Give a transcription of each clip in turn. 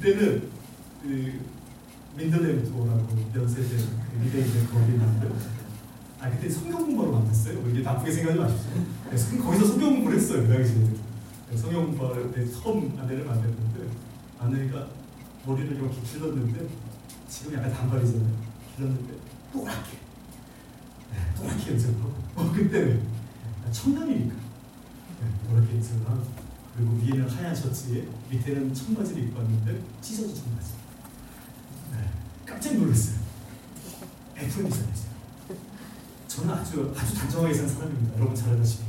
그때는 그 민들레 투어라고 연세대 리데이대 거기 있는데 그때 성경 공부하러 만났어요. 이게 나쁘게 생각하지 마십시오. 거기서 성경 공부를 했어요. 그 당시에. 성경 공부할 때 처음 아내를 만났는데 아내가 머리를 이렇게 길렀는데 지금 약간 단발이잖아요. 길렀는데 또랗게 연습하고 그때는 청년이니까 노랗게 연습을 하고 그리고 위에는 하얀 셔츠에 밑에는 청바지를 입고 왔는데 찢어진 청바지. 깜짝 놀랐어요. FM 기사였어요. 저는 아주 단정하게 산 사람입니다. 여러분 잘 알다시피.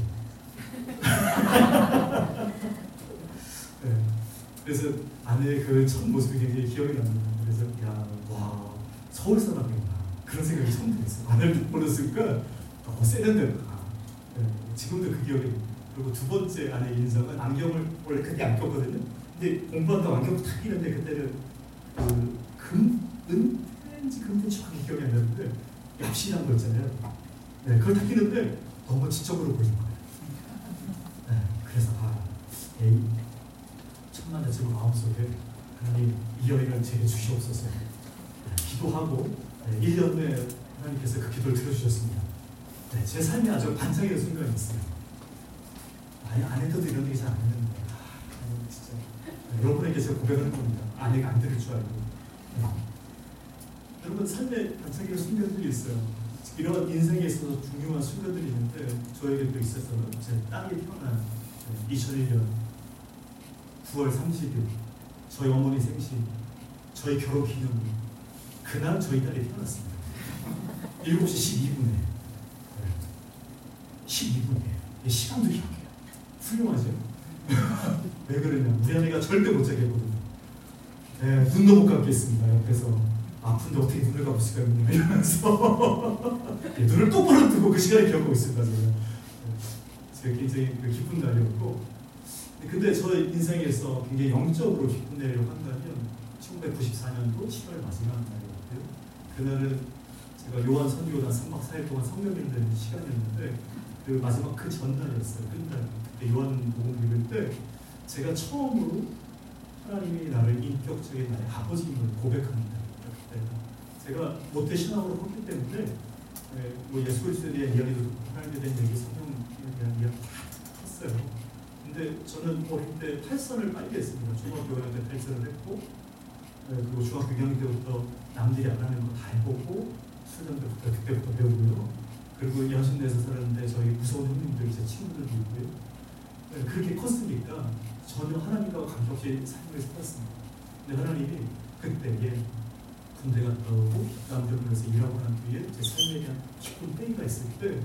그래서 아내의 그 첫 모습이 굉장히 기억이 납니다. 그래서 와 서울 사람이구나 그런 생각이 처음 들었어요. 아내를 보는 순간 너무 세련됐다. 지금도 그 기억이 납니다. 그리고 두 번째 아내의 인상은 안경을 원래 그때 안 꼈거든요. 근데 공부한다고 안경 탁 끼는데 그때는 은인지 금인지 정확히 기억이 안 나는데 얍실한 거 있잖아요. 그걸 탁 끼는데 너무 지적으로 보이는 거예요. 그래서 에이 천만 지금 마음속에 하나님 이 여인을 제게 주시옵소서 기도하고 1년 내에 하나님께서 그 기도를 들어주셨습니다. 제 삶에 아주 반짝이는 순간이 있어요. 아내들도 이런 얘기 잘 안 했는데 진짜 여러분에게 제가 고백하는 겁니다. 아내가 안 들을 줄 알고. 여러분 삶에 반짝이는 순간들이 있어요. 이런 인생에 있어서 중요한 순간들이 있는데 저에게도 있어서 제 딸이 태어난 2001년 9월 30일 저희 어머니 생신 저희 결혼 기념일 그날 저희 딸이 태어났습니다. 7시 12분에 시간도 기억해요. 훌륭하죠? 왜 그러냐 우리 아내가 절대 못 자게 했거든요. 눈도 못 감겠습니다. 옆에서 아픈데 어떻게 눈을 감을 수가 있냐 이러면서 눈을 똑바로 뜨고 그 시간을 기억하고 있습니다. 제가 굉장히 기쁜 날이었고 근데 저 인생에서 굉장히 영적으로 기쁜 날이라고 한다면 1994년도 7월 마지막 날이었고요. 그날은 제가 요한 선교단 3박 4일 동안 성경 읽는 시간이었는데 그 마지막 그 전날이었어요. 끝날 그때 요한 복음 읽을 때 제가 처음으로 하나님이 나를 인격적인 나의 아버지임을 고백합니다. 제가 모태 신앙으로 컸기 때문에 예수 그리스도에 대한 이야기도 듣고 하나님에 대한 얘기, 성경에 대한 이야기 다 했어요. 근데 저는 어릴 때 탈선을 빨리 했습니다. 중학교 5학년 때 탈선을 했고 그리고 중학교 2학년 때부터 남들이 안 하는 거 다 해보고 수련부터 그때부터 배우고요. 그리고 여신내에서 살았는데 저희 무서운 형님들, 제 친구들도 있고요. 그렇게 컸으니까 전혀 하나님과 관계없이 삶을 살았습니다. 근데 하나님이 그때에 군대 갔다 오고 남편에서 일하고 난 뒤에 제 삶에 대한 깊은 때가 있을 때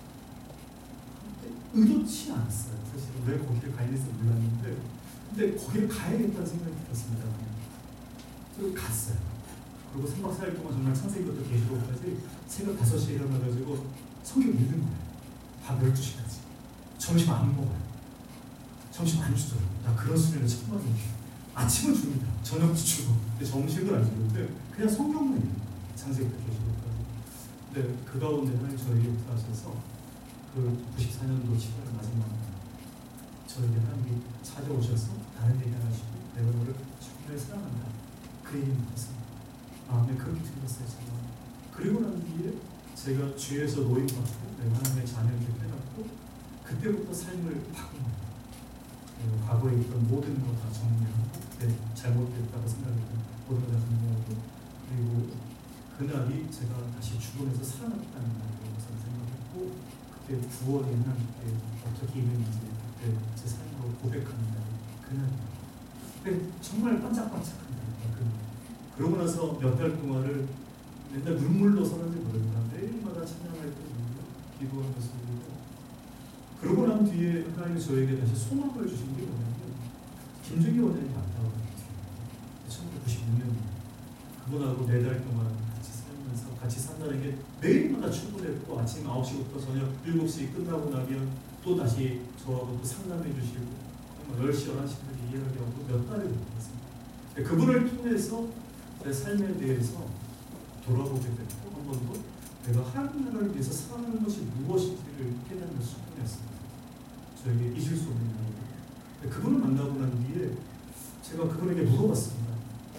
의도치 않았어요. 사실 왜 거기를 가 있는지 몰랐는데 근데 거기를 가야겠다는 생각이 들었습니다. 그리고 갔어요. 그리고 3박 4일 동안 정말 창세기부터 계시록까지 새벽 5시에 일어나가지고 성경 읽는 거예요. 밤 12시까지. 점심 안 먹어요. 점심 안 주더라고요. 나 그런 수련을 처음 받는 게 아침은 줍니다. 저녁도 주고. 근데 점심을 안 주는데 그냥 성경만 읽는 거예요. 창세기부터 계시록까지. 근데 그 가운데 하나님 저에게 역사하셔서 그 94년도 7월 마지막 날 저에게 하나님이 찾아오셔서 다른 얘기 하시고 내가 너를 정말 사랑한다. 그 얘기를 믿었습니다. 마음에 그렇게 들렸어요. 제가. 그리고 난 뒤에 제가 주에서 노임받고 내가 하나님의 자녀를 깨닫고 그때부터 삶을 바꾼 거예요. 과거에 있던 모든 것 다 정리하고 그때 잘못됐다고 생각했던 모든 걸 다 정리하고 그리고 그날이 제가 다시 죽음에서 살아났다는 날이라고 생각했고 그때 구원의 하나님께 어떻게 있는지 그때 제 삶으로 고백하는 날이 그날이에요. 근데 정말 반짝반짝한 날이에요. 그러고 나서 몇 달 동안을 맨날 눈물로 살았는지 모릅니다. 매일마다 찬양할 때 기도하면서 그러고 난 뒤에 하나님이 저에게 다시 소망을 주신 게 뭐냐면 김준기 원장이 왔다고 했어요. 1996년입니다. 그분하고 4달 동안 같이 살면서 같이 산다는 게 매일마다 출근했고 아침 9시부터 저녁 7시 끝나고 나면 또 다시 저하고 또 상담해 주시고 10시, 11시까지 이야기하고 몇 달을 보냈습니다. 그분을 통해서 내 삶에 대해서 돌아보게 됐고 한 번 더 내가 하나님 나라를 위해서 살아가는 것이 무엇인지를 깨닫는 순간이었습니다. 저에게 잊을 수 없는 날이에요. 그분을 만나고 난 뒤에 제가 그분에게 물어봤습니다.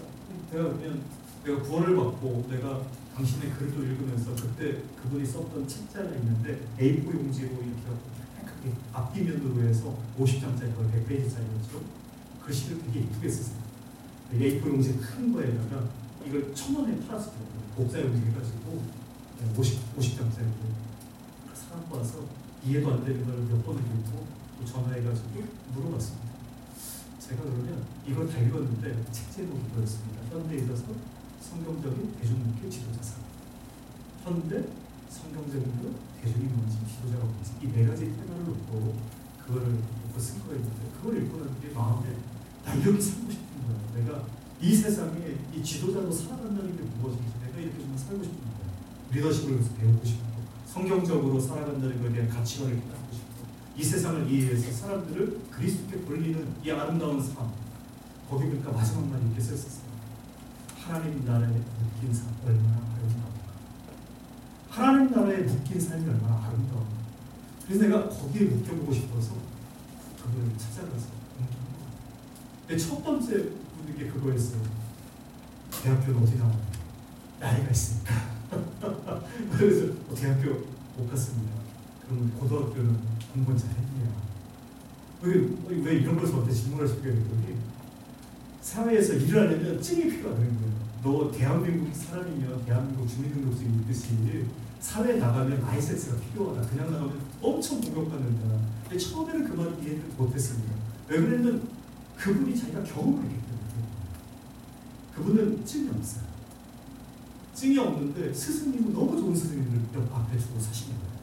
제가 그냥 내가 구원을 받고 내가 당신의 글도 읽으면서 그때 그분이 썼던 책자가 있는데 A4 용지로 이렇게 크게 앞뒤면으로 해서 50장짜리 거의 100페이지짜리였죠. 글씨를 되게 이쁘게 쓰세요. A4 용지 큰 거에다가 이걸 1,000원에 팔았어요. 복사 용지 해가지고 50장짜리로 사갖고 와서 이해도 안 되는 걸 몇 번을 읽고 또 전화해가지고 물어봤습니다. 제가 그러면 이걸 다 읽었는데 책 제목이 이거였습니다. 현대에 있어서 성경적인 대중문교 지도자상. 현대, 성경적인 대중인문지 지도자가 뭔지 이 네 가지 테마를 놓고 그거를 놓고 쓴 거였는데 그걸 읽고 난 뒤에 마음에 나 이렇게 살고 싶은 거야. 내가 이 세상에 이 지도자로 살아간다는 게 무엇인지 내가 이렇게 좀 살고 싶은 거야. 리더십을 배우고 싶고 성경적으로 살아간다는 것에 대한 가치관을 깨닫고 싶고 이 세상을 이해해서 사람들을 그리스도께 돌리는 이 아름다운 삶. 거기 그러니까 마지막 말이 이렇게 썼었어요. 하나님 나라에 묶인 삶 얼마나 아름다운가. 하나님 나라에 묶인 삶이 얼마나 아름다운가. 그래서 내가 거기에 묶여보고 싶어서 그걸 찾아가서 공부한 거예요. 근데 첫 번째 묻는 게 그거였어요. 대학교는 어디 나오냐. 나이가 있으니까. 그래서 대학교 못 갔습니다. 그러면 고등학교는 공부는 잘했냐. 왜 이런 걸 저한테 질문할 수가 있는지 사회에서 일을 하려면 증이 필요하다는 거예요. 너 대한민국 사람이면 대한민국 주민등록증이 있듯이 사회에 나가면 라이센스가 필요하다. 그냥 나가면 엄청 공격받는다. 근데 처음에는 그 말을 이해를 못했습니다. 왜 그랬냐면 그분이 자기가 경험을 했기 때문에. 그분은 증이 없어요. 증이 없는데 스승님은 너무 좋은 스승님을 옆 앞에 두고 사시는 거예요.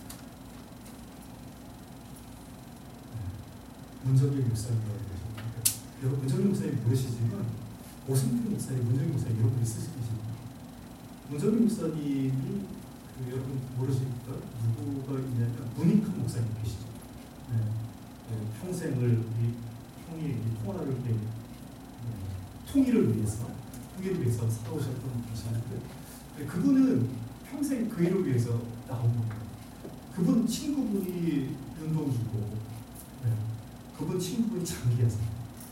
문정일 목사님이라고 계셨는데 여러분 문정일 목사님 모르시지만 오승필 목사님, 문정일 목사님 이런 분이 쓰시거든요. 문정일 목사님이 여러분 모르실까? 누구가 있냐면 문익환 목사님 계시죠. 평생을 이 통화를 통일을 위해서 살아오셨던 분이신데 그분은 평생 그 일을 위해서 나온 겁니다. 그분 친구분이 윤동주고 그분 친구분이 장기여서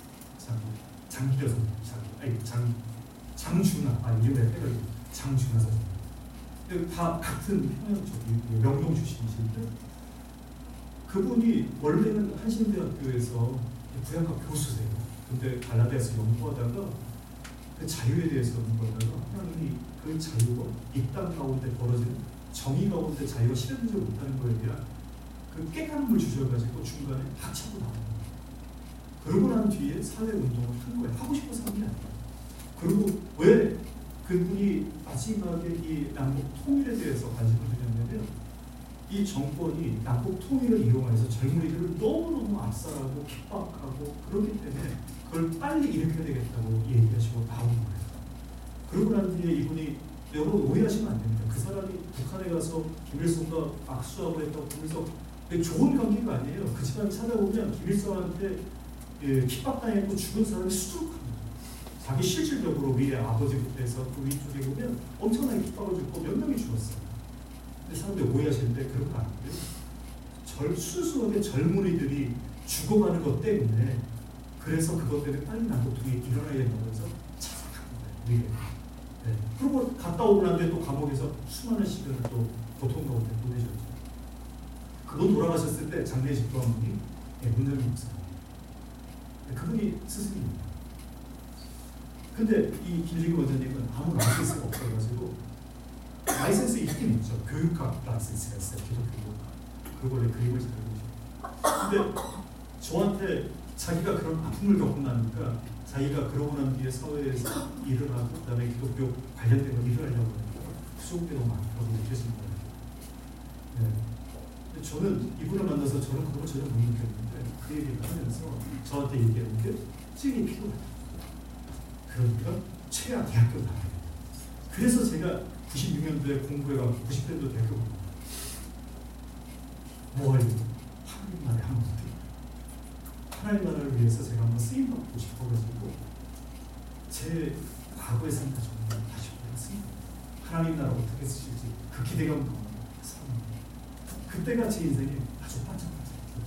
장준하 이름에 헷갈리고 장준하 선생님. 다 같은 평양 쪽이 명동 출신이신데 그분이 원래는 한신대학교에서 부양학 교수세요. 근데 갈라디아에서 연구하다가 그 자유에 대해서 연구하다가 하나님이 그 자유가 이 땅 가운데 벌어지는 정의 가운데 자유가 실현되지 못하는 거에 대한 그 깨달음을 주셔가지고 중간에 박차고 나와요. 그러고 난 뒤에 사회운동을 한 거예요. 하고 싶어서 한 게 아니에요. 그리고 왜 그분이 마지막에 이 남북 통일에 대해서 관심을 두냐면 이 정권이 남북 통일을 이용해서 젊은이들을 너무너무 압살하고 핍박하고 그렇기 때문에 그걸 빨리 일으켜야 되겠다고 얘기하시고 나온 거예요. 그러고 난 뒤에 이분이 여러분 오해하시면 안 됩니다. 그 사람이 북한에 가서 김일성과 악수하고 했다고 하면서 좋은 관계가 아니에요. 그 집안 찾아보면 김일성한테 핍박당했고 죽은 사람이 수두룩합니다. 자기 실질적으로 위에 아버지부터 그 위쪽에 보면 엄청나게 핍박을 줬고 몇 명이 죽었어요. 근데 사람들이 오해하시는데 그런 거 아니고요. 순수하게 젊은이들이 죽어가는 것 때문에 그래서 그것 때문에 빨리 남북통일이 일어나야 된다고 해서 찾아간 거예요. 네. 그리고 갔다 오고 난 뒤에 또 감옥에서 수많은 시간을 또 고통 가운데 보내셨죠. 그분 돌아가셨을 때 장례식 도한 분이 문정일 목사님. 그분이 스승입니다. 근데 이 김일기 원장님은 아무 라이센스가 없어가지고 라이센스 있긴 있죠. 교육학 라이센스가 있어요. 기독교 그 원래 그림을 잘 그리죠. 근데 저한테 자기가 그런 아픔을 겪고 나니까 자기가 그러고 난 뒤에 사회에서 일을 하고 그다음에 기독교 관련된 걸 일을 하려고 하니까 부족한 게 너무 많다고 느껴진 거예요. 네. 저는 이분을 만나서 저는 그걸 전혀 못 느꼈는데 그 얘기를 하면서 저한테 얘기하는 게 증이 필요하다. 그러니까 최하 대학교 나와야 돼. 그래서 제가 96년도에 공부해가지고 90년도 대학교 간 거예요. 뭐 하려고? 하나님 나라에 한번 하나님 나라를 위해서 제가 한번 쓰임받고 싶어가지고 제 과거의 삶을 정말 다시 보았습니다. 하나님 나라 어떻게 쓰실지 그 기대감 가운데 살아갑니다. 그때가 제 인생에 아주 반짝반짝했어요.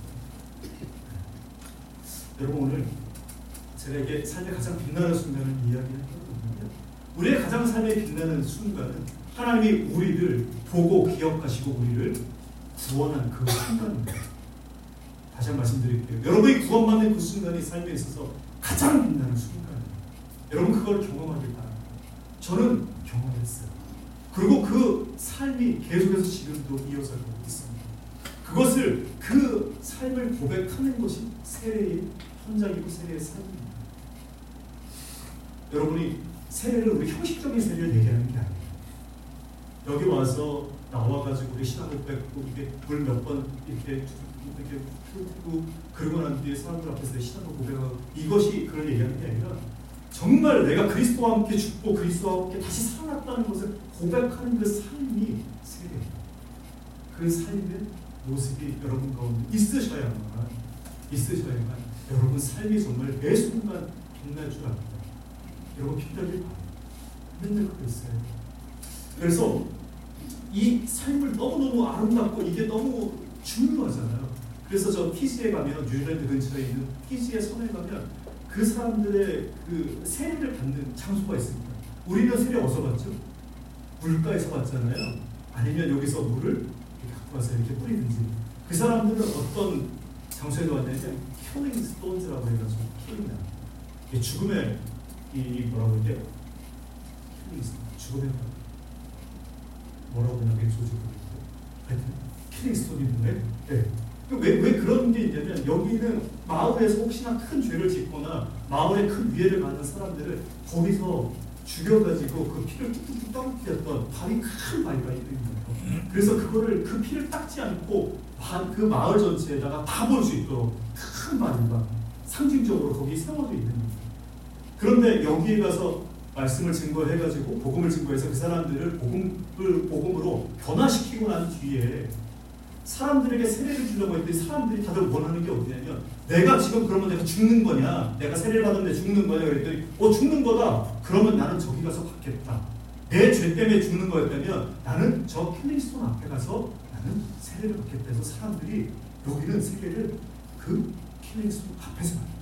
여러분 오늘 제가 이게 삶의 가장 빛나는 순간을 이야기했거든요. 우리의 가장 삶에 빛나는 순간은 하나님이 우리를 보고 기억하시고 우리를 구원한 그 순간입니다. 다시 한번 말씀드릴게요. 여러분이 구원받는 그 순간이 삶에 있어서 가장 빛나는 순간이에요. 여러분 그걸 경험하길 바랍니다. 저는 경험했어요. 그리고 그 삶이 계속해서 지금도 이어져 가고 있습니다. 그것을 그 삶을 고백하는 것이 세례의 현장이고 세례의 삶입니다. 여러분이 세례를 우리 형식적인 세례를 얘기하는 게 아니에요. 여기 와서 나와가지고 우리 신앙을 뵙고 이게 물 몇 번 이렇게 풀고 그러고 난 뒤에 사람들 앞에서 신앙을 고백하고 이것이 그걸 얘기하는 게 아니라 정말 내가 그리스도와 함께 죽고 그리스도와 함께 다시 살아났다는 것을 고백하는 그 삶이 세례입니다. 그 삶의 모습이 여러분 가운데 있으셔야만 여러분 삶이 정말 매 순간 빛날 줄 압니다. 여러분 빛나길 바랍니다. 맨날 그거 있어요. 그래서 이 삶을 너무너무 아름답고 이게 너무 중요하잖아요. 그래서 저 피지에 가면 뉴질랜드 근처에 있는 피지의 섬에 가면 그 사람들의 그 세례를 받는 장소가 있습니다. 우리는 세례 어디서 받죠? 물가에서 받잖아요. 아니면 여기서 물을 이렇게 갖고 와서 이렇게 뿌리든지. 그 사람들은 어떤 장소에도 왔냐면 킬링 스톤즈라고 해가지고 킬링이야. 죽음의 이 뭐라고 해야 돼요? 죽음의 뭐라고 하냐 조직을 하여튼 킬링 스톤인데 왜 그런 게 있냐면 여기는 마을에서 혹시나 큰 죄를 짓거나 마을에 큰 위해를 받는 사람들을 거기서 죽여가지고 그 피를 뚝뚝뚝 떨어뜨렸던 큰 바위가 있는 거예요. 그래서 그거를 그 피를 닦지 않고 그 마을 전체에다가 다 볼 수 있도록 큰 바위가 상징적으로 거기 세워져 있는 거예요. 그런데 여기에 가서 말씀을 증거해가지고 복음을 증거해서 그 사람들을 복음으로 변화시키고 난 뒤에 사람들에게 세례를 주려고 했더니 사람들이 다들 원하는 게 어디냐면 내가 지금 그러면 내가 죽는 거냐? 내가 세례를 받았는데 죽는 거냐? 그랬더니 죽는 거다. 그러면 나는 저기 가서 받겠다. 내 죄 때문에 죽는 거였다면 나는 저 킬링스톤 앞에 가서 나는 세례를 받겠다 해서 사람들이 여기는 세례를 그 킬링스톤 앞에서 받아요.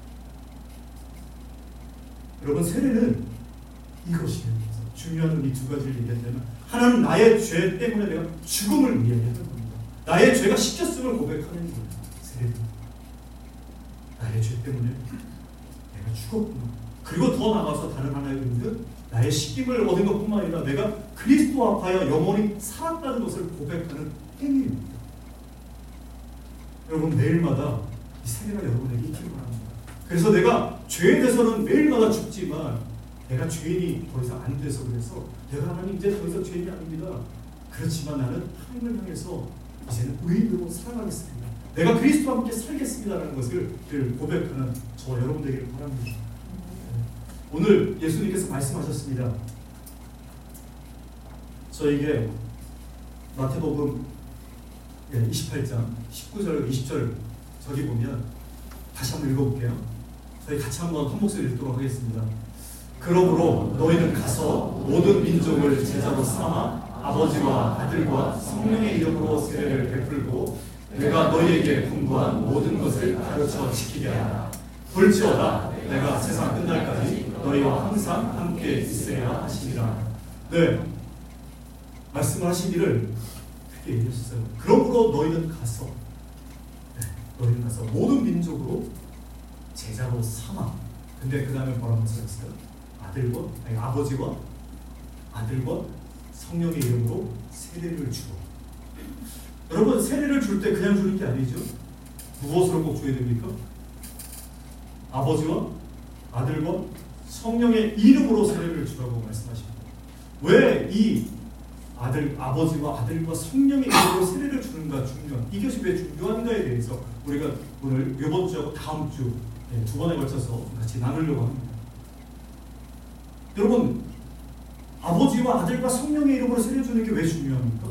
여러분 세례는 이것이에요. 중요한 이 두 가지를 얘기한다면 하나는 나의 죄 때문에 내가 죽음을 위해 하는 겁니다. 나의 죄가 씻겼음을 고백하는 거예요. 세례는 나의 죄 때문에 내가 죽었구나. 그리고 더 나아가서 다른 하나의 의미는 나의 씻김을 얻은 것뿐만 아니라 내가 그리스도 앞하여 영원히 살았다는 것을 고백하는 행위입니다. 여러분 매일마다 이 세례가 여러분에게 있기를 바랍니다. 그래서 내가 죄에 대해서는 매일마다 죽지만 내가 죄인이 더 이상 안 돼서 그래서 내가 하나님 이제 더 이상 죄인이 아닙니다. 그렇지만 나는 하나님을 향해서 이제는 의인으로 살아가겠습니다. 내가 그리스도와 함께 살겠습니다라는 것을 고백하는 저 여러분 되기를 바랍니다. 오늘 예수님께서 말씀하셨습니다. 저에게 마태복음 28장 19절 20절 저기 보면 다시 한번 읽어볼게요. 저희 같이 한번 한 목소리 읽도록 하겠습니다. 그러므로 너희는 가서 모든 민족을 제자로 삼아 아버지와 아들과 성령의 이름으로 세례를 베풀고 내가 너희에게 분부한 모든 것을 가르쳐 지키게 하라. 볼지어다 내가 세상 끝날까지 너희와 항상 함께 있으리라 하시니라. 네, 말씀을 하시기를 그렇게 얘기하셨어요. 그러므로 너희는 가서 모든 민족으로 제자로 삼아. 근데 그 다음에 뭐라고 써있어요? 아버지와 아들과 성령의 이름으로 세례를 주고. 여러분 세례를 줄 때 그냥 주는 게 아니죠. 무엇으로 꼭 줘야 됩니까? 아버지와 아들과 성령의 이름으로 세례를 주라고 말씀하십니다. 왜 이 아버지와 아들과 성령의 이름으로 세례를 주는가 중요한 이것이 왜 중요한가에 대해서 우리가 오늘 이번 주하고 다음 주 두 번에 걸쳐서 같이 나누려고 합니다. 여러분 아버지와 아들과 성령의 이름으로 세례 주는 게 왜 중요합니까?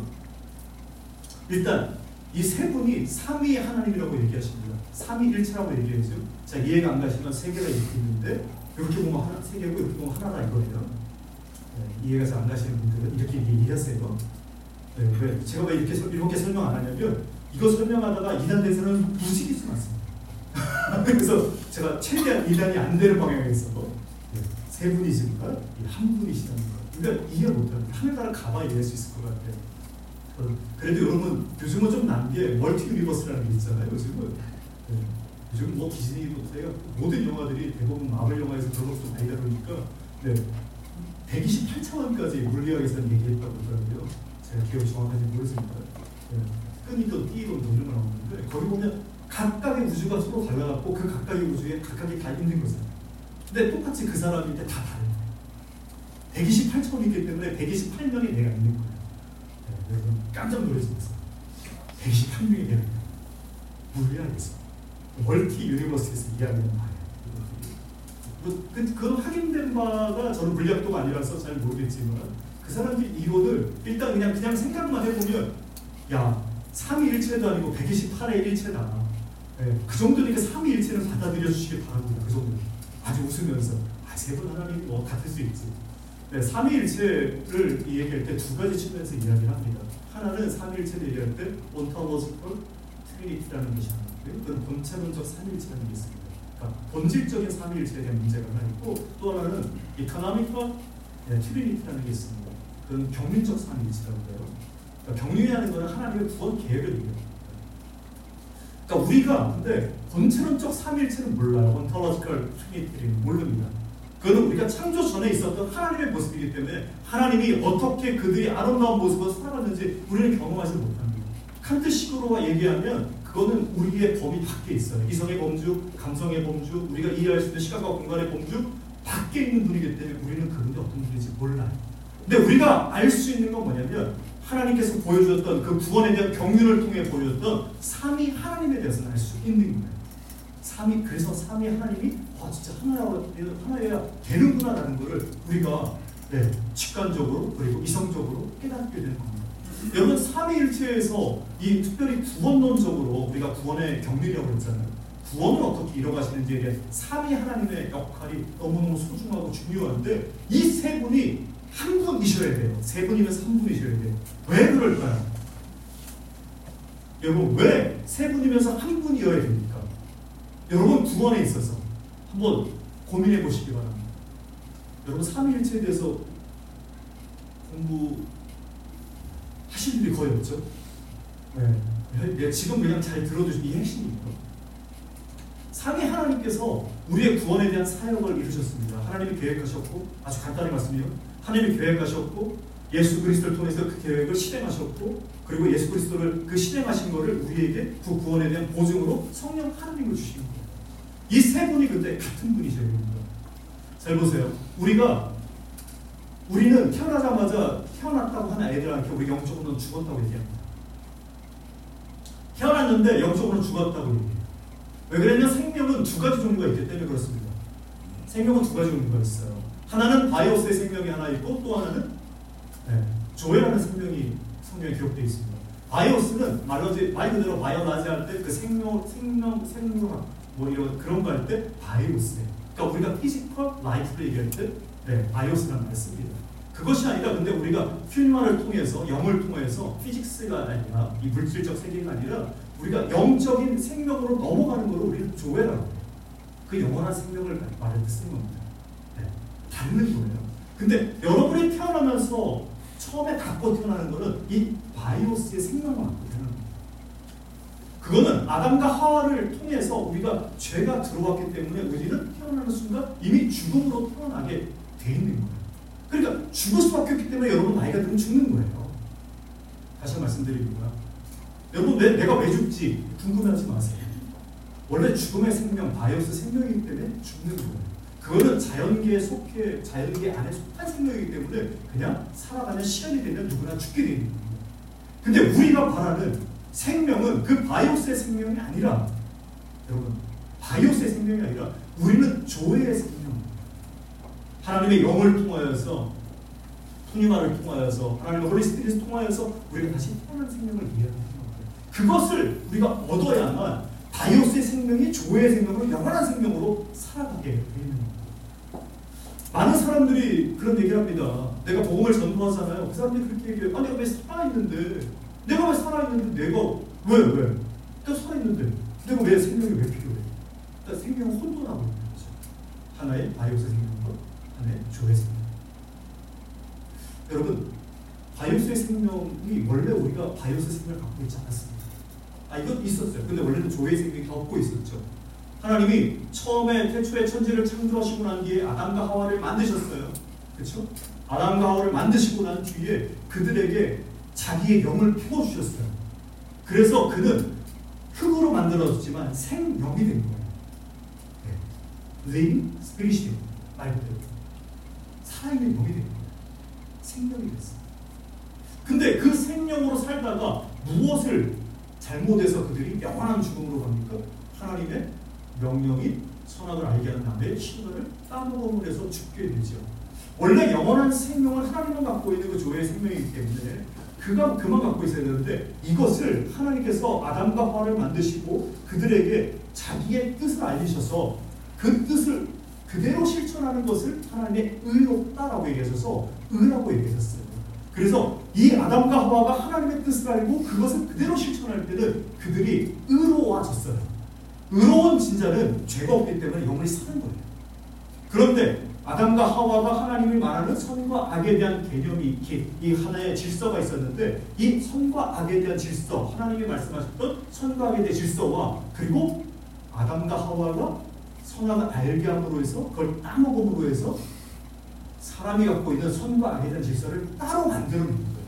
일단 이 세 분이 삼위 하나님이라고 얘기하십니다. 삼위일체라고 얘기하죠. 자, 이해가 안 가시면 세 개가 이렇게 있는데 이렇게 보면 세 개고 이렇게 보면 하나다 이거예요. 이해가 잘 안 가시는 분들은 이렇게 이해하세요. 왜 제가 왜 이렇게 설명 안 하냐면 이거 설명하다가 이단된 사람은 무식일 수 많습니다. 그래서 제가 최대한 이단이 안 되는 방향에서 세 분이신가? 한 분이시다는 거. 그러니까 이해 못해요. 하늘나라 가봐야 이해할 수 있을 것 같아요. 그래도 여러분 요즘은 좀 난 게 멀티 유니버스라는 게 있잖아요. 요즘은 요즘 뭐 디즈니부터 모든 영화들이 대부분 마블 영화에서 그런 것도 많이 다루니까 128차원까지 물리학에서는 얘기했다고 하더라고요. 제가 기억이 정확한지 모르겠습니다. 끈이든 띠든 뭐 이런 거 나오는데 거기 보면 각각의 우주가 서로 달라갖고 그 각각의 우주에 각각이 다 있는 거잖아요. 근데 똑같이 그 사람인데 다 다른 거예요. 128차원이기 때문에 128명의 내가 있는 거예요. 그래서 깜짝 놀라셨어요. 128명의 내가 있는 거예요. 물리학에서 멀티 유니버스에서 이야기하는 바예요. 그건 확인된 바가 저는 물리학도가 아니라서 잘 모르겠지만 그 사람들이 이론을 일단 그냥 생각만 해보면 야 3위일체도 아니고 128의 일체다. 그 정도니까 3위일체는 받아들여 주시길 바랍니다. 그 정도. 아주 웃으면서 세 분 하나님이 뭐 같을 수 있지. 3위일체를 얘기할 때 두 가지 측면에서 이야기를 합니다. 하나는 3위일체를 얘기할 때 온타머지컬 트리니티라는 것이 하나 있고요. 그건 본체론적 3위일체라는 게 있습니다. 그러니까 본질적인 3위일체에 대한 문제가 하나 있고 또 하나는 이코노미컬 트리니티라는 게 있습니다. 그건 경륜적 3위일체라고 해요. 그러니까 경륜이라는 것은 하나님의 구원 계획을 얘기합니다. 그러니까 우리가 근데 본체론적 3위일체는 몰라요. 온타머지컬 트리니티는 모릅니다. 그거는 우리가 창조 전에 있었던 하나님의 모습이기 때문에 하나님이 어떻게 그들이 아름다운 모습으로 살아갔는지 우리는 경험하지 못합니다. 칸트식으로 얘기하면 그거는 우리의 범위 밖에 있어요. 이성의 범주, 감성의 범주, 우리가 이해할 수 있는 시간과 공간의 범주 밖에 있는 분이기 때문에 우리는 그분이 어떤 분인지 몰라요. 근데 우리가 알 수 있는 건 뭐냐면 하나님께서 보여주셨던 그 구원에 대한 경륜을 통해 보여줬던 삼위 하나님에 대해서는 알 수 있는 거예요. 그래서 삼위 하나님이 진짜 하나여야 되는구나라는 것을 우리가 직관적으로 그리고 이성적으로 깨닫게 되는 겁니다. 여러분 삼위일체에서 이 특별히 구원론적으로 우리가 구원의 경륜이라고 했잖아요. 구원을 어떻게 이뤄가시는지에 대한 삼위 하나님의 역할이 너무너무 소중하고 중요한데 이 세 분이 한 분이셔야 돼요. 세 분이면서 한 분이셔야 돼요. 왜 그럴까요? 여러분 왜 세 분이면서 한 분이어야 됩니까? 여러분 구원에 있어서 한번 고민해 보시기 바랍니다. 여러분 삼위일체에 대해서 공부하실 일이 거의 없죠? 지금 그냥 잘 들어두시면 이 핵심입니다. 삼위 하나님께서 우리의 구원에 대한 사역을 이루셨습니다. 하나님이 계획하셨고 아주 간단히 말씀드리면 하나님이 계획하셨고 예수 그리스도를 통해서 그 계획을 실행하셨고 그리고 예수 그리스도를 그 실행하신 것을 우리에게 그 구원에 대한 보증으로 성령 하나님을 주신 거예요. 이 세 분이 근데 같은 분이셔야 됩니다. 잘 보세요. 우리는 태어나자마자 태어났다고 하는 애들한테 우리 영적으로는 죽었다고 얘기합니다. 태어났는데 영적으로는 죽었다고 얘기해요. 왜 그러냐면 생명은 두 가지 종류가 있기 때문에 그렇습니다. 생명은 두 가지 종류가 있어요. 하나는 바이오스의 생명이 하나 있고 또 하나는 조회라는 생명이 성경에 기록되어 있습니다. 바이오스는 말 그대로 바이오라지 할 때 그 생명 뭐 이런 그런 거 할 때 바이오스예요. 그러니까 우리가 피지컬 라이프를 얘기할 때 바이오스라는 말을 씁니다. 그것이 아니라 근데 우리가 흄말을 통해서 영을 통해서 피직스가 아니라 이 물질적 세계가 아니라 우리가 영적인 생명으로 넘어가는 것을 우리는 조회라고 해요. 그 영원한 생명을 말을 쓰는 겁니다. 닿는 거예요. 근데 여러분이 태어나면서 처음에 갖고 태어나는 것은 이 바이오스의 생명을 갖고 태어나는 겁니다. 그거는 아담과 하와를 통해서 우리가 죄가 들어왔기 때문에 우리는 태어나는 순간 이미 죽음으로 태어나게 돼 있는 거예요. 그러니까 죽을 수밖에 없기 때문에 여러분 나이가 들면 죽는 거예요. 다시 말씀드립니다. 여러분 내가 왜 죽지 궁금해하지 마세요. 원래 죽음의 생명, 바이오스 생명이기 때문에 죽는 거예요. 그거는 자연계 안에 속한 생명이기 때문에 그냥 살아가는 시간이 되면 누구나 죽게 되는 겁니다. 근데 우리가 바라는 생명은 그 바이오스의 생명이 아니라 여러분 바이오스의 생명이 아니라 우리는 조회의 생명입니다. 하나님의 영을 통하여서 푸니마를 통하여서 하나님의 홀리스피릿을 통하여서 우리가 다시 태어난 생명을 이해하는 거예요. 그것을 우리가 얻어야만 바이오스의 생명이 조회의 생명으로 영원한 생명으로 살아가게 되는 겁니다. 많은 사람들이 그런 얘기를 합니다. 내가 복음을 전도하잖아요. 그 사람들이 그렇게 얘기해요. 내가 왜 살아있는데 내가 살아있는데 내가 왜 생명이 왜 필요해? 그러니까 생명은 혼돈하고 있는 거죠. 하나의 바이오스 생명과 하나의 조의 생명. 여러분, 바이오스의 생명이 원래 우리가 바이오스 생명을 갖고 있지 않았습니다. 이것도 있었어요. 근데 원래는 조의 생명이 갖고 있었죠. 하나님이 처음에 태초에 천지를 창조하시고 난 뒤에 아담과 하와를 만드셨어요. 그렇죠? 아담과 하와를 만드시고 난 뒤에 그들에게 자기의 영을 부어주셨어요. 그래서 그는 흙으로 만들어졌지만 생명이 된 거예요. 네. living spirit이 말 그대로 살아있는 영이 된 거예요. 생명이 됐어요. 근데 그 생명으로 살다가 무엇을 잘못해서 그들이 영원한 죽음으로 갑니까? 하나님의 명령인 선악을 알게 하는 남의 신호를 까먹음으로 해서 죽게 되죠. 원래 영원한 생명을 하나님만 갖고 있는 그 조의 생명이기 때문에 그만 갖고 있어야 되는데, 이것을 하나님께서 아담과 하와를 만드시고 그들에게 자기의 뜻을 알리셔서 그 뜻을 그대로 실천하는 것을 하나님의 의롭다라고 얘기하셔서 의라고 얘기하셨어요. 그래서 이 아담과 하와가 하나님의 뜻을 알고 그것을 그대로 실천할 때는 그들이 의로워졌어요. 의로운 진자는 죄가 없기 때문에 영원히 사는 거예요. 그런데 아담과 하와가 하나님이 말하는 선과 악에 대한 개념이 이 하나의 질서가 있었는데, 이 선과 악에 대한 질서, 하나님이 말씀하셨던 선과 악에 대한 질서와 그리고 아담과 하와가 선악을 알게 함으로 해서 그걸 따먹음으로 해서 사람이 갖고 있는 선과 악에 대한 질서를 따로 만들어내는 거예요.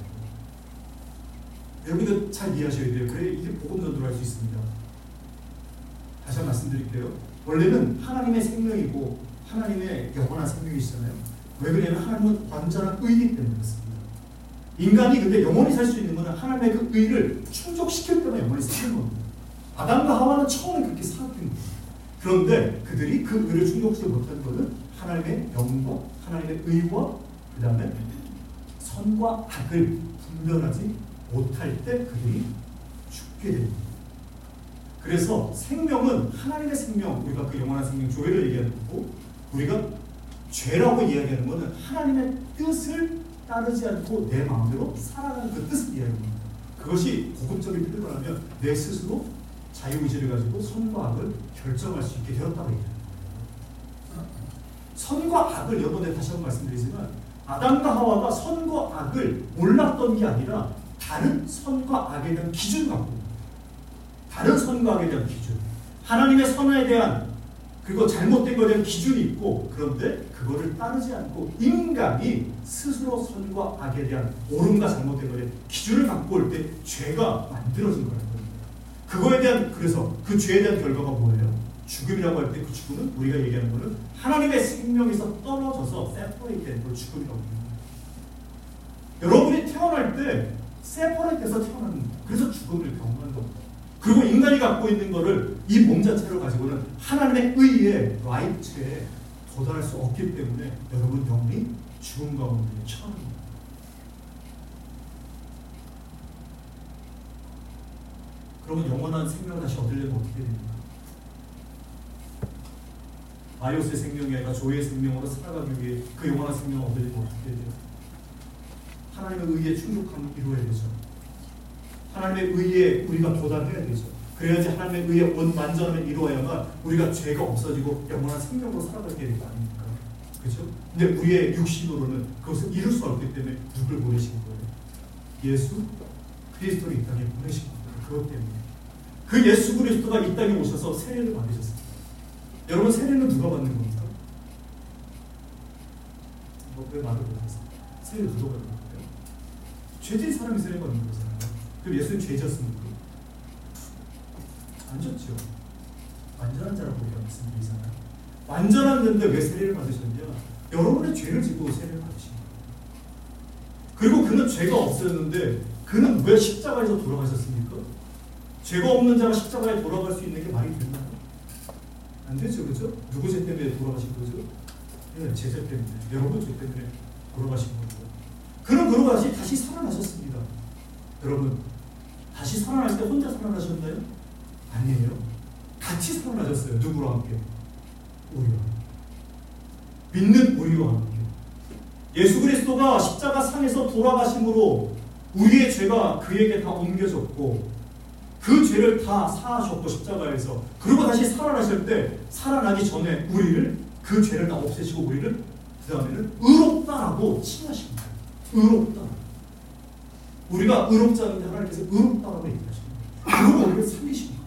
여러분 이거 잘 이해하셔야 돼요. 그래 이게 복음 전도를 할 수 있습니다. 다시 한번 말씀드릴게요. 원래는 하나님의 생명이고 하나님의 영원한 생명이시잖아요. 왜 그러냐면 하나님은 완전한 의이기 때문에 그렇습니다. 인간이 근데 영원히 살 수 있는 것은 하나님의 그 의를 충족시킬 때만 영원히 사는 겁니다. 아담과 하와는 처음에 그렇게 살았던 거예요. 그런데 그들이 그 의를 충족시키지 못한 것은 하나님의 영과 하나님의 의와 그 다음에 선과 악을 분별하지 못할 때 그들이 죽게 됩니다. 그래서 생명은 하나님의 생명, 우리가 그 영원한 생명 조회를 얘기하는 거고, 우리가 죄라고 이야기하는 것은 하나님의 뜻을 따르지 않고 내 마음대로 살아가는 그 뜻을 이야기하는 겁니다. 그것이 복음적인 표현을 하면 내 스스로 자유의지를 가지고 선과 악을 결정할 수 있게 되었다고 얘기합니다. 선과 악을 여러분에 다시 한번 말씀드리지만, 아담과 하와가 선과 악을 몰랐던 게 아니라 다른 선과 악에 대한 기준을 갖고 있습니다. 다른 선과 악에 대한 기준, 하나님의 선에 대한 그리고 잘못된 것에 대한 기준이 있고, 그런데 그거를 따르지 않고 인간이 스스로 선과 악에 대한 옳음과 잘못된 것에 대한 기준을 갖고 올 때 죄가 만들어진 거라는 겁니다. 그거에 대한, 그래서 그 죄에 대한 결과가 뭐예요? 죽음이라고 할 때 그 죽음은 우리가 얘기하는 거는 하나님의 생명에서 떨어져서 세퍼레이트 된 걸 죽음이라고 합니다. 여러분이 태어날 때 세퍼레이트해서 태어나는 거예요. 그래서 죽음을 경험하는 겁니다. 그리고 인간이 갖고 있는 것을 이 몸 자체로 가지고는 하나님의 의의 라이트에 도달할 수 없기 때문에 여러분 영이 죽음 가운데 처합니다. 그러면 영원한 생명을 다시 얻으려면 어떻게 됩니까? 바이오스의 생명이 아니라 조의 생명으로 살아가기 위해 그 영원한 생명을 얻으려면 어떻게 돼요? 하나님의 의에 충족함을 이루어야 되죠. 하나님의 의에 우리가 도달해야 되죠. 그래야지 하나님의 의의 완전함을 이루어야만 우리가 죄가 없어지고 영원한 생명으로 살아가게 되는 거 아닙니까? 그렇죠? 근데 우리의 육신으로는 그것을 이룰 수 없기 때문에 누굴 보내신 거예요? 예수 그리스도를 이 땅에 보내신 겁니다. 그것 때문에 그 예수 그리스도가 이 땅에 오셔서 세례를 받으셨습니다. 여러분 세례는 누가 받는 겁니까? 왜 말을 못하세요? 세례를 누가 받는 거예요? 죄진 사람이 세례 받는 거잖아요. 그럼 예수는 죄졌습니까? 안 졌죠. 완전한 자라고 우리가 말씀드리잖아요. 완전한 자인데 왜 세례를 받으셨냐? 여러분의 죄를 지고 세례를 받으신 거예요. 그리고 그는 죄가 없었는데 그는 왜 십자가에서 돌아가셨습니까? 죄가 없는 자가 십자가에 돌아갈 수 있는 게 말이 되나요? 안 되죠. 그죠? 누구 죄 때문에 돌아가신 거죠? 네, 제 죄 때문에. 여러분 죄 때문에 돌아가신 거죠. 그는 그러고 다시 살아나셨습니다. 여러분 다시 살아날 때 혼자 살아나셨나요? 아니에요. 같이 살아나셨어요. 누구랑 함께? 우리와. 믿는 우리와 함께. 예수 그리스도가 십자가 상에서 돌아가심으로 우리의 죄가 그에게 다 옮겨졌고 그 죄를 다 사하셨고 십자가에서, 그리고 다시 살아나실 때 살아나기 전에 우리를 그 죄를 다 없애시고 우리를 그 다음에는 의롭다라고 칭하십니다. 의롭다. 우리가 의롭지 않은데 하나님께서 의롭다라고 얘기하십니다. 그리고 우리를 살리십니다.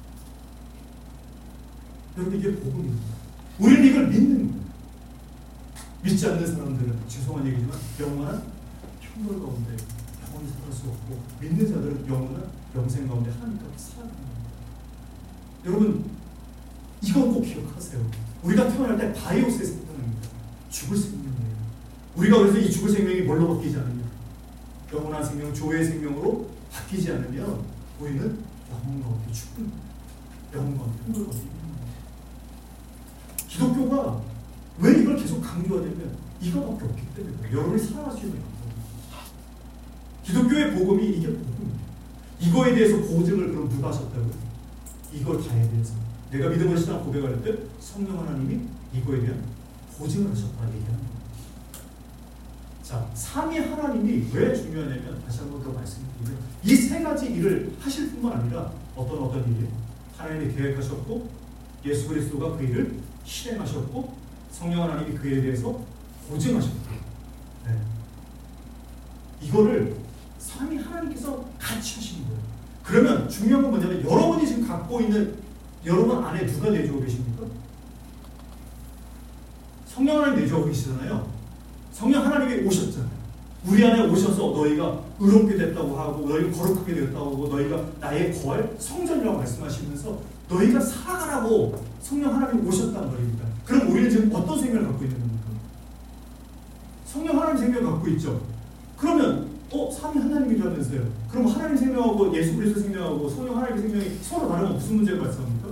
여러분, 이게 복음입니다. 우리는 이걸 믿는 거예요. 믿지 않는 사람들은 죄송한 얘기지만 영원한 형벌 가운데 영원히 살아갈 수 없고, 믿는 자들은 영원한 영생 가운데 하나님과 살아가는 겁니다. 여러분, 이건 꼭 기억하세요. 우리가 태어날 때 바이오스의 생명입니다. 죽을 생명이에요. 우리가 그래서 이 죽을 생명이 뭘로 바뀌지 않으면, 영원한 생명, 조의 생명으로 바뀌지 않으면 우리는 영원 가운데 죽는 거예요. 영원 가운데 형벌 가운데 있는 거예요. 기독교가 왜 이걸 계속 강조하냐면 이거밖에 없기 때문에, 여러분이 살아갈 수 있는 방법입니다. 기독교의 복음이 이게 복음이에요. 이거에 대해서 고증을 그럼 누가 하셨다고요? 이걸 다에 대해서 내가 믿음의 신앙 고백할 때 성령 하나님이 이거에 대한 고증을 하셨다 얘기하는 겁니다. 자, 삼위 하나님이 왜 중요하냐면, 다시 한 번 더 말씀드리면 이 세 가지 일을 하실 뿐만 아니라 어떤 일이에요? 하나님이 계획하셨고, 예수 그리스도가 그 일을 실행하셨고, 성령 하나님이 그 일에 대해서 고증하셨고, 네. 이거를 삼위 하나님께서 같이 하시는 거예요. 그러면 중요한 건 뭐냐면, 여러분이 지금 갖고 있는 여러분 안에 누가 내주고 계십니까? 성령 하나님 내주고 계시잖아요. 성령 하나님이 오셨잖아요. 우리 안에 오셔서 너희가 의롭게 됐다고 하고, 너희가 거룩하게 되었다고 하고, 너희가 나의 거할 성전이라고 말씀하시면서 너희가 살아가라고 성령 하나님이 오셨단 말입니다. 그럼 우리는 지금 어떤 생명을 갖고 있는 겁니까? 성령 하나님 생명을 갖고 있죠. 그러면 삼위 하나님이라면서요. 그럼 하나님 생명하고 예수 그리스도 생명하고 성령 하나님의 생명이 서로 다르면 무슨 문제가 발생합니까?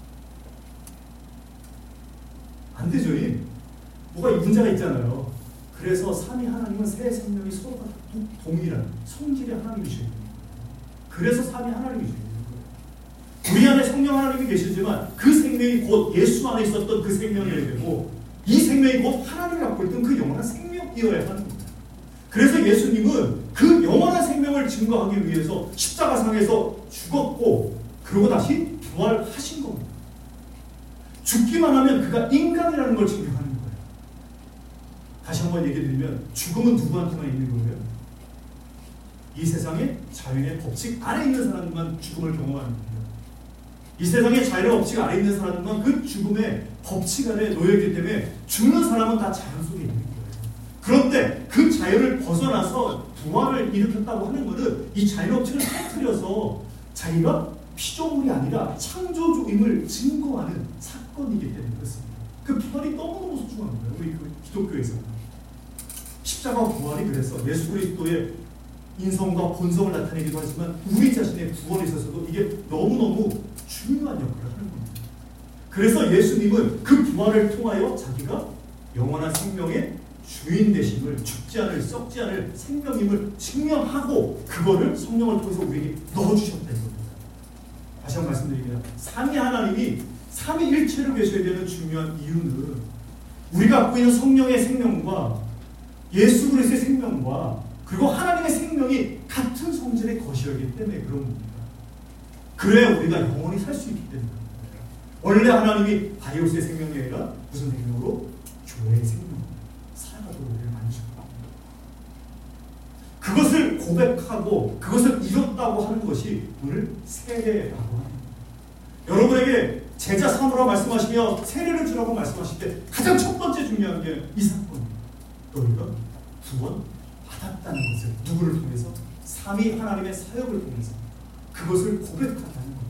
안 되죠. 뭐가 문제가 있잖아요. 그래서 삼위 하나님은 세 생명이 서로가 동일한 성질의 하나님이시거든요. 그래서 삼위 하나님이시거든요. 우리 안에 성령 하나님이 계시지만 그 생명이 곧 예수 안에 있었던 그 생명이어야 되고, 이 생명이 곧 하나님이 갖고 있던 그 영원한 생명이어야 하는 겁니다. 그래서 예수님은 그 영원한 생명을 증거하기 위해서 십자가상에서 죽었고, 그리고 다시 부활하신 겁니다. 죽기만 하면 그가 인간이라는 걸 증명하는 거예요. 다시 한번 얘기 드리면, 죽음은 누구한테만 있는 거예요? 이 세상의 자연의 법칙 아래 있는 사람만 죽음을 경험하는 겁니다. 이 세상의 자연의 법칙 아래 있는 사람만 그 죽음의 법칙 안에 놓여있기 때문에 죽는 사람은 다 자연 속에 있는 거예요. 그런데 그 자연을 벗어나서 부활을 일으켰다고 하는 것은 이 자연의 법칙을 깨트려서 자기가 피조물이 아니라 창조주임을 증거하는 사건이기 때문에 그렇습니다. 그 부활이 너무너무 소중한 거예요. 우리 그 기독교에서는. 십자가 부활이 그래서 예수 그리스도의 인성과 본성을 나타내기도 하지만 우리 자신의 구원에 있어서도 이게 너무너무 중요한 역할을 하는 겁니다. 그래서 예수님은 그 부활을 통하여 자기가 영원한 생명의 주인 되심을, 죽지 않을, 썩지 않을 생명임을 증명하고, 그거를 성령을 통해서 우리에게 넣어주셨다는 겁니다. 다시 한번 말씀드립니다. 삼위 하나님이 삼위일체로 계셔야 되는 중요한 이유는 우리가 갖고 있는 성령의 생명과 예수 그리스도의 생명과 그리고 하나님의 생명이 같은 성질의 것이었기 때문에 그런 겁니다. 그래야 우리가 영원히 살 수 있기 때문에 그런 겁니다. 원래 하나님이 바이오스의 생명이 아니라 무슨 생명으로? 교회의 생명으로 살아가도록 우리를 만드셨다. 그것을 고백하고 그것을 이뤘다고 하는 것이 오늘 세례라고 합니다. 여러분에게 제자 삼으라고 말씀하시며 세례를 주라고 말씀하실 때 가장 첫 번째 중요한 게 이 사건입니다. 너희가 구원 받았다는 것을 누구를 통해서? 삼위 하나님의 사역을 통해서 그것을 고백하는 겁니다.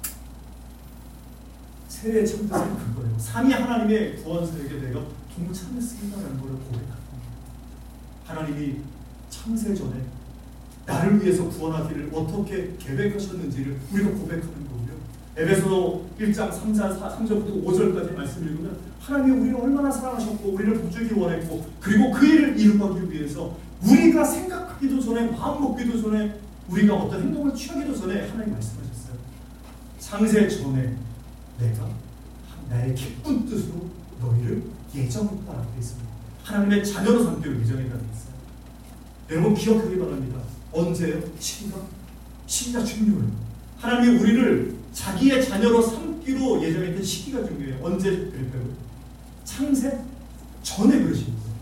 세례의 참 뜻은 그거예요. 삼위 하나님의 구원 사역에 내가 동참했습니다라는 것을 고백하는 겁니다. 하나님이 창세 전에 나를 위해서 구원하기를 어떻게 계획하셨는지를 우리가 고백하는 거고요. 에베소서 1장 3절부터 5절까지 말씀을 읽으면 하나님이 우리를 얼마나 사랑하셨고 우리를 복주기 원했고, 그리고 그 일을 이루기 위해서 우리가 생각하기도 전에, 마음 먹기도 전에, 우리가 어떤 행동을 취하기도 전에 하나님 말씀하셨어요. 창세 전에 내가 나의 기쁜 뜻으로 너희를 예정했다라고 되어 있습니다. 하나님의 자녀로 삼기로 예정했다고 되어 있어요. 여러분 기억하기 바랍니다. 언제요? 십자 중요해요. 하나님이 우리를 자기의 자녀로 삼기로 예정했던 시기가 중요해요. 언제 그럴까요? 창세 전에 그러신 거예요.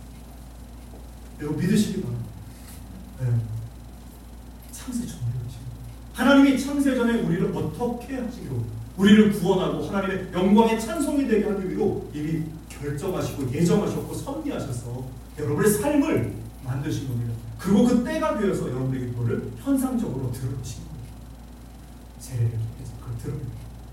여러분 믿으시기 바랍니다. 네. 창세 전에 그러신 거예요. 하나님이 창세 전에 우리를 어떻게 하시기로, 우리를 구원하고 하나님의 영광의 찬송이 되게 하기 위로 이미 결정하시고 예정하셨고 섭리하셔서 여러분의 삶을 만드신 겁니다. 그리고 그 때가 되어서 여러분에게 그거를 현상적으로 드러내신 거예요. 세례를 통해서 그걸 드러냅니다.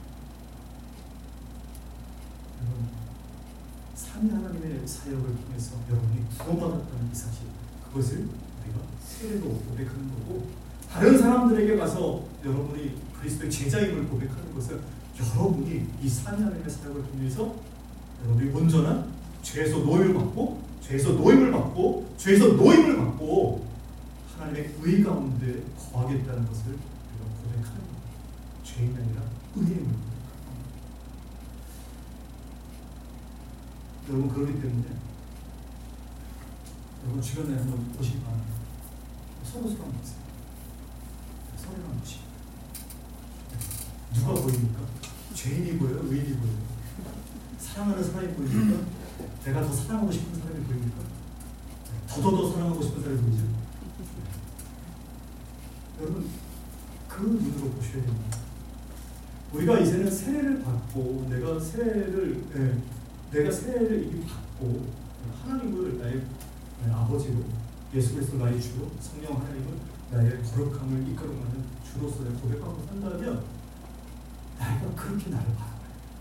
여러분, 삼위 하나님의 사역을 통해서 여러분이 구원받았다는 이 사실, 그것을 우리가 세례로 고백하는 거고, 다른 사람들에게 가서 여러분이 그리스도의 제자임을 고백하는 것은 여러분이 이 삼위 하나님의 사역을 통해서 여러분이 온전한 죄에서 노임을 받고, 죄에서 노임을 받고 하나님의 의 가운데 거하겠다는 것을 우리가 고백하는 겁니다. 죄인이 아니라 의인을 고백하는 겁니다. 여러분, 그렇기 때문에 여러분 주변에 한번 보시기 바랍니다. 서로 한번 보세요. 서로 한번 보시고, 누가 보입니까? 죄인이 보여요? 의인이 보여요? 사랑하는 사람이 보입니까? 내가 더 사랑하고 싶은 사람이 보입니까? 더더더 사랑하고 싶은 사람이 보이죠? 여러분, 그 눈으로 보셔야 됩니다. 우리가 이제는 세례를 받고, 내가 세례를 이미 받고, 하나님을 나의 아버지로, 예수 그리스도 나의 주로, 성령 하나님을 나의 거룩함을 이끌어가는 주로서 내가 고백하고 산다면, 내가 그렇게 나를 바라봐요.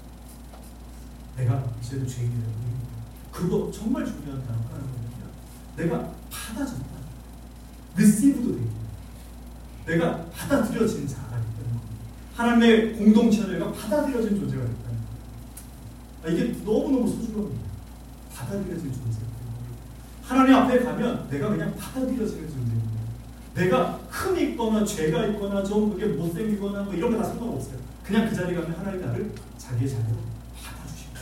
내가 이제는 죄인이라고. 그거 정말 중요한 단어가 하나거든요. 내가 받아졌다. receive도 되고, 내가 받아들여진 자가 있다는 겁니다. 하나님의 공동체 안에 내가 받아들여진 존재가 있다는 겁니다. 이게 너무너무 소중합니다. 받아들여진 존재가 있다는 겁니다. 하나님 앞에 가면 내가 그냥 받아들여지는 존재입니다. 내가 흠이 있거나 죄가 있거나 좀 그게 못생기거나 뭐 이런 거 다 상관없어요. 그냥 그 자리에 가면 하나님 나를 자기의 자녀로 받아주십니다.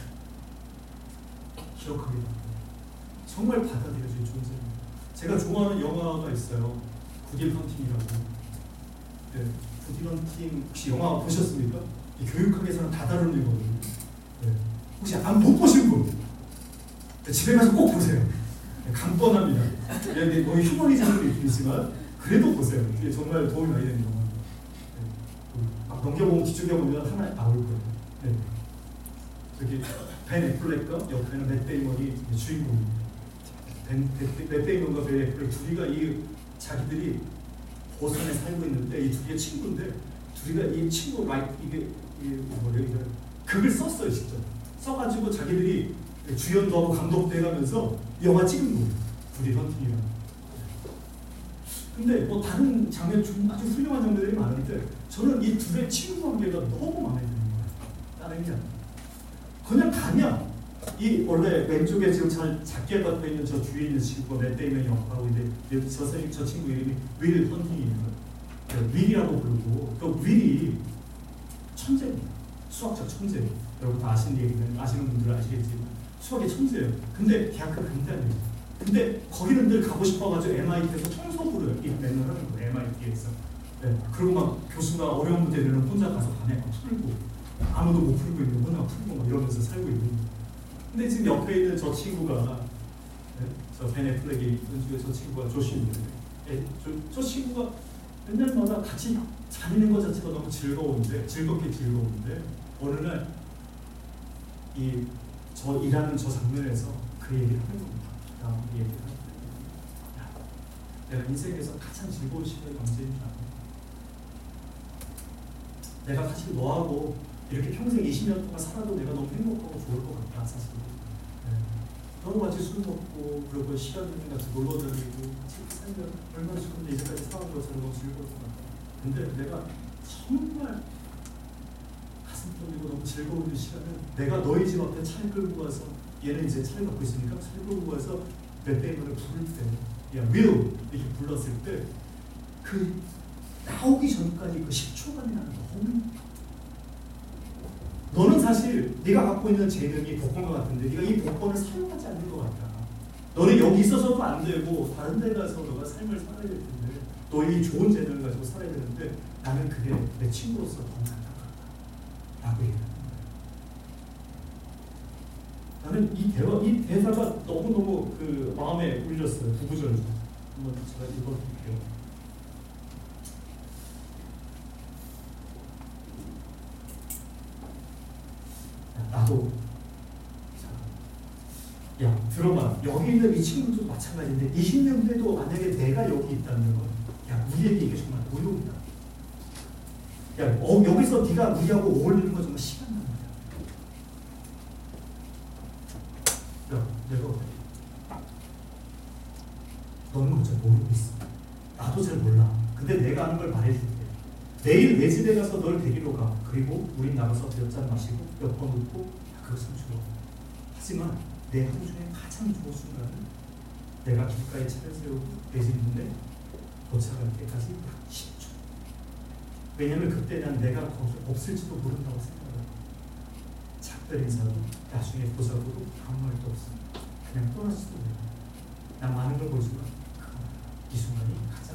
기억하게 됩니다. 정말 받아들여진 존재입니다. 제가 좋아하는 영화가 있어요. 굿윌 헌팅이라고. 네, 굿윌 헌팅 혹시 영화 보셨습니까? 이 교육학에서는 다 다루는 거거든요. 네. 혹시 못 보신 분? 네, 집에 가서 꼭 보세요. 네, 간번합니다. 네, 거의 휴머니즘이 있지만 그래도 보세요. 이게 정말 도움이 많이 되는 영화. 막 넘겨보면 뒤쪽에 보면 하나 나올 거예요. 네. 저기 벤 애플렉과 옆에는 맷 데이먼이 주인공입니다. 맷 데이먼과 벤 애플렉 둘이가 자기들이 보스턴에 살고 있는데 이 둘이 친구인데, 둘이가 이 친구 이게 뭐래요? 극을 썼어요. 직접 써가지고 자기들이 주연도 하고 감독도 해가면서 영화 찍은 거예요. 굿윌 헌팅이라는. 근데 뭐 다른 장면 아주 훌륭한 장면들이 많은데 저는 이 둘의 친구 관계가 너무 마음에 드는 거예요. 다른 게 아니라 그냥 가면 이 원래 왼쪽에 지금 잘 작게 박혀 있는 저 뒤에 있는 친구가 맷 데이먼이 역하고 있는데 저 친구 이름이 윌 헌팅이에요. 윌이라고 부르고 그 윌이 천재입니다. 수학적 천재. 여러분 다 아시는 분들은 아시겠지만 수학의 천재예요. 근데 대학교 강단이에요. 근데 거기는 늘 가고 싶어가지고 MIT에서 청소부를 맨날 하는 거예요. MIT에서. 네. 그리고 막 교수가 어려운 문제 내면 혼자 가서 밤에 막 풀고, 아무도 못 풀고 있는 혼자 풀고 막 이러면서 살고 있는 거예요. 근데 지금 옆에 있는 저 친구가, 네? 저 벤 애플렉이 연주에 저 친구가 조시인데, 저 친구가 맨날마다 같이 다니는 것 자체가 너무 즐겁게 즐거운데 어느 날 저 일하는 저 장면에서 그 얘기를 하는 겁니다. 내가 인생에서 가장 즐거운 시간이 언제인 줄 알아? 내가 사실 너하고 이렇게 평생 20년 동안 살아도 내가 너무 행복하고 좋을 것 같다. 사실 너무 같이 술 먹고 그리고 시간 있는 같이 놀러 다니고 같이 살면 얼마나 좋은데 이제까지 살아온 것처럼 너무 즐거울 것 같다. 근데 내가 정말 가슴 떨리고 너무 즐거운 시간은 내가 너희 집 앞에 차를 끌고 가서, 얘는 이제 차를 갖고 있으니까 차를 끌고 가서 맷 데이먼을 부를 때, 야, 윌! 이렇게 불렀을 때, 그 나오기 전까지 그 10초간이 나는 너무, 너는 사실 네가 갖고 있는 재능이 복권과 같은데 네가 이 복권을 사용하지 않는 것 같다. 너는 여기 있어서도 안 되고 다른 데 가서 너가 삶을 살아야 될 텐데, 너의 좋은 재능을 가지고 살아야 되는데 나는 그게 내 친구로서 너무 안타깝다 라고 얘기하는 거예요. 나는 이 대사가 너무너무 그 마음에 울렸어요. 두 구절 한번 제가 읽어드릴게요. 나도 야 들어봐. 여기 있는 이 친구도 마찬가지인데 20년 돼도 만약에 내가 여기 있다는 건 야 우리에게 이게 정말 모욕이다. 야 여기서 네가 우리하고 어울리는 건 정말 시간 낭비야. 야 내가 너는 그걸 잘 모르고 있어. 나도 잘 몰라. 근데 내가 아는 걸 말해줄게. 내일 내 집에 가서 널 데리러 가. 그리고 우린 나가서 몇 잔 마시고 몇 번 웃고 그것은 좋아. 하지만 내 하루 중에 가장 좋은 순간은 내가 길가에 차를 세우고 내 집 문에 도착할 때까지 딱 10초. 왜냐면 그때 난 내가 거기 없을지도 모른다고 생각해요. 작별 인사도 나중에 보자고도 아무 말도 없어. 그냥 떠날지도 몰라. 난 많은 걸 보지만 이 순간이 가장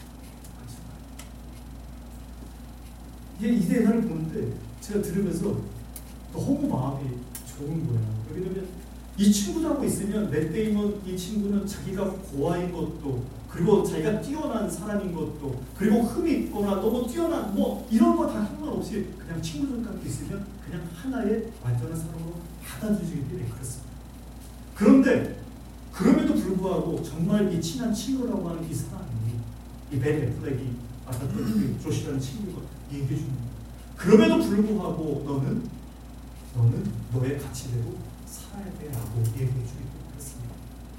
이 대사를 보는데 제가 들으면서 너무 마음이 좋은 거야. 왜냐면 이 친구들하고 있으면 맷 데이먼 이 친구는 자기가 고아인 것도 그리고 자기가 뛰어난 사람인 것도 그리고 흠이 있거나 너무 뛰어난 뭐 이런 거 다 상관없이 그냥 친구들과 함께 있으면 그냥 하나의 완전한 사람으로 받아들이게 그렇습니다. 그런데 그럼에도 불구하고 정말 이 친한 친구라고 하는 이 사람이 이 벤 애플렉이 아까 그 조시라는 친구가 얘기해 주는 거예요. 그럼에도 불구하고 너는 너의 가치대로 살아야 돼라고 얘기해 주기도 했습니다.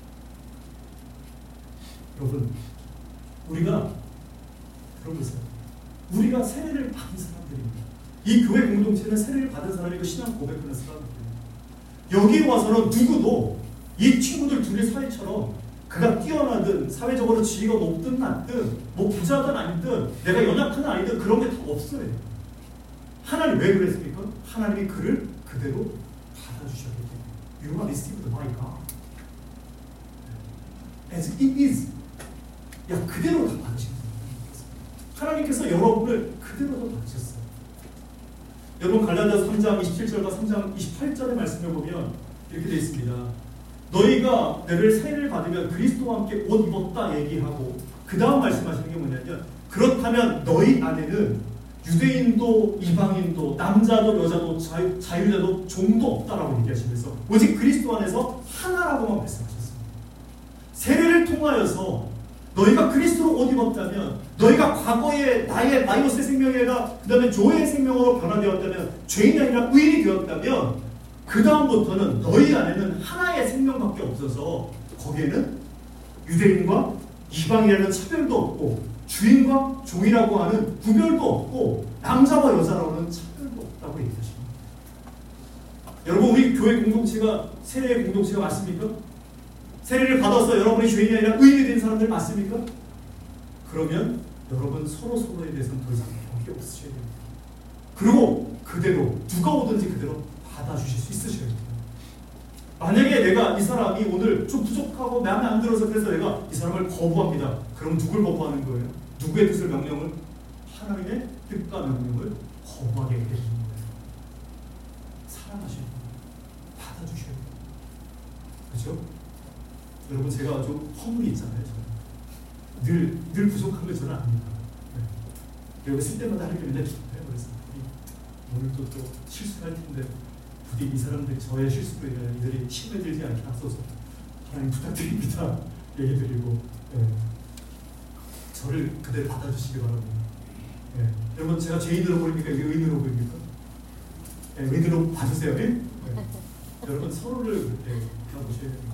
여러분 우리가 들어보세요. 우리가 세례를 받은 사람들입니다. 이 교회 공동체는 세례를 받은 사람이고 신앙 고백하는 사람들입니다. 여기에 와서는 누구도 이 친구들 둘의 사이처럼 그가 뛰어나든 사회적으로 지위가 높든 낮든 뭐 부자든 아니든 내가 연약한 아이든 그런 게 다 없어요. 하나님 왜 그랬습니까? 하나님이 그를 그대로 받아주셨기 때문에 You are received by God as it is. 야 그대로 다 받으신 거예요. 하나님께서 여러분을 그대로 다 받으셨어요. 여러분 갈라디아서 3장 27절과 3장 28절의 말씀을 보면 이렇게 되어 있습니다. 너희가 너를 세례를 받으면 그리스도와 함께 옷 입었다 얘기하고 그 다음 말씀하시는 게 뭐냐면 그렇다면 너희 안에는 유대인도 이방인도 남자도 여자도 자유자도 종도 없다라고 얘기하시면서 오직 그리스도 안에서 하나라고만 말씀하셨습니다. 세례를 통하여서 너희가 그리스도로 옷 입었다면 너희가 과거에 나의 마이너스의 생명이 아니라 그 다음에 조의 생명으로 변화되었다면 죄인이 아니라 의인이 되었다면 그 다음부터는 너희 안에는 하나의 생명밖에 없어서 거기에는 유대인과 이방이라는 차별도 없고 주인과 종이라고 하는 구별도 없고 남자와 여자라고는 차별도 없다고 얘기하십니다. 여러분 우리 교회 공동체가 세례의 공동체가 맞습니까? 세례를 받아서 여러분이 죄인이 아니라 의인이 된 사람들 맞습니까? 그러면 여러분 서로서로에 대해서는 더 이상 벽이 없으셔야 됩니다. 그리고 그대로 누가 오든지 그대로 받아주실 수 있으셔야 돼요. 만약에 내가 이 사람이 오늘 좀 부족하고 마음에 안 들어서 그래서 내가 이 사람을 거부합니다. 그럼 누굴 거부하는 거예요? 누구의 뜻을 명령을? 하나님의 뜻과 명령을 거부하게 해주는 거예요. 사랑하셔야 돼요. 받아주셔야 돼요. 그렇죠? 여러분 제가 좀 허물이 있잖아요. 늘 부족한 걸 저는 압니다. 네. 여기 쓸 때마다 하나님께 맨날 기도해요. 그래서 오늘도 또 실수할 텐데 부디 이 사람들이 저의 실수로 인해 이들이 침에 들지 않게 앞서서 하나님 부탁드립니다. 얘기 드리고 저를 그대로 받아주시기 바랍니다. 여러분 제가 죄인으로 보입니까? 의인으로 보입니까? 의인으로 봐주세요. 여러분 서로를 바라보셔야 됩니다.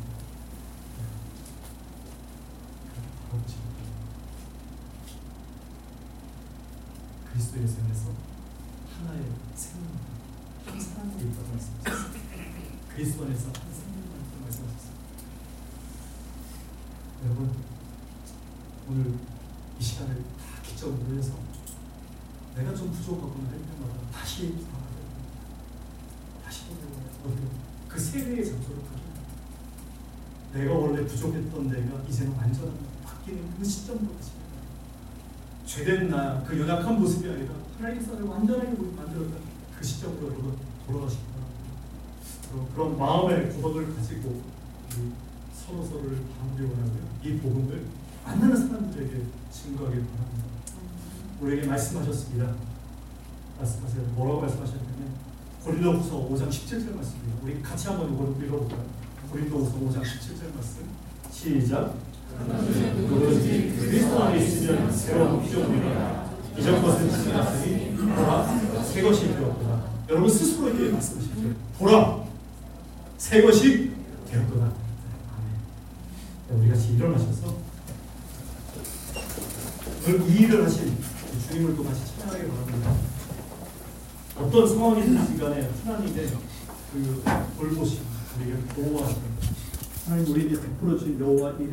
그리스도의 생에서 하나의 생명, 한 사람이 있다고 말씀하셨습니다. 그리스도 안에서 한 생명이 있다고 말씀하셨습니다. 여러분 오늘 이 시간을 다 기점으로 해서 내가 좀 부족하구나 할 때마다 다시 돌아가요. 그 세례의 장소로 가요. 내가 원래 부족했던 내가 이제는 완전한 바뀌는 그 시점으로 가십니다. 죄된 나, 그 연약한 모습이 아니라 하나님께서 나를 완전하게 만들었다. 그 시점으로 여러분 돌아가시기 바랍니다. 그런 마음의 고백을 가지고 우리 서로서로를 바라보기 원하고요. 이 복음을 만나는 사람들에게 증거하길 바랍니다. 우리에게 말씀하셨습니다. 말씀하세요. 뭐라고 말씀하셨냐면 고린도후서 5장 17절 말씀입니다. 우리 같이 한번 이걸 읽어볼까요? 고린도후서 5장 17절 말씀 시작. 오로지 그리스도 안에 있으면 새로운 피조물이라 이전 것은 지나갔으니 보라 새 것이 되었구나. 여러분 스스로에게 말씀하십시오. 보라 새 것이 되었구나. 아멘. 우리 같이 일어나셔서 오늘 이 일을 하신 주님을 또 같이 찬양하기 바랍니다. 어떤 상황이든지 간에 하나님의 그 돌보심 우리에게 보호하시고 하나님 우리에게 베풀어 주신 여호와 이레